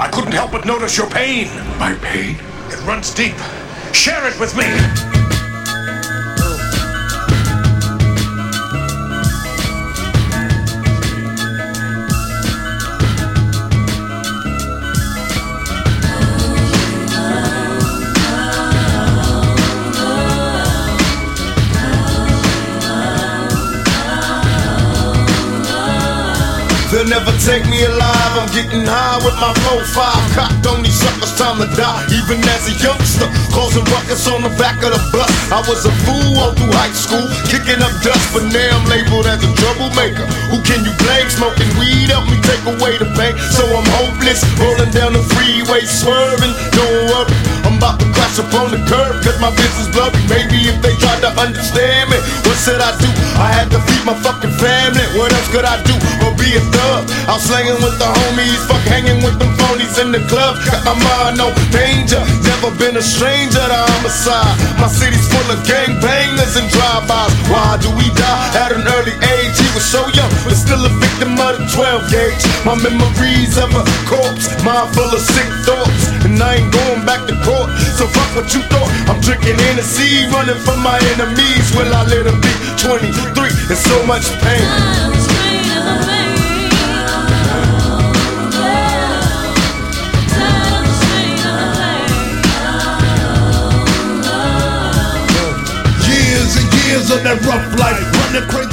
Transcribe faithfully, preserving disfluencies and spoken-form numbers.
I couldn't help but notice your pain. My pain? It runs deep. Share it with me. They'll never take me alive, I'm getting high with my four five. Cocked on these suckers, time to die. Even as a youngster, causing ruckus on the back of the bus. I was a fool all through high school, kicking up dust, but now I'm labeled as a troublemaker. Who can you blame? Smoking weed help me take away the pain. So I'm hopeless, rolling down the freeway, swerving. Don't worry, I'm about to crash up on the curb, cause my business blurry. Maybe if they tried to understand me, what should I do? I had to feed my fucking family. What else could I do? Or be a thug? I'm slanging with the homies, fuck hanging with them phonies in the club. Got my mind on danger, never been a stranger to homicide. My city's full of gangbangers and drive-bys. Why do we die at an early age? He was so young, but still a victim of the twelve gauge. My memories of a corpse, mind full of sick thoughts, and I ain't going back to court. So fuck what you thought. I'm drinking Hennessy, running from my enemies. Will I let them be twenty-three in so much pain? Of that rough life, running crazy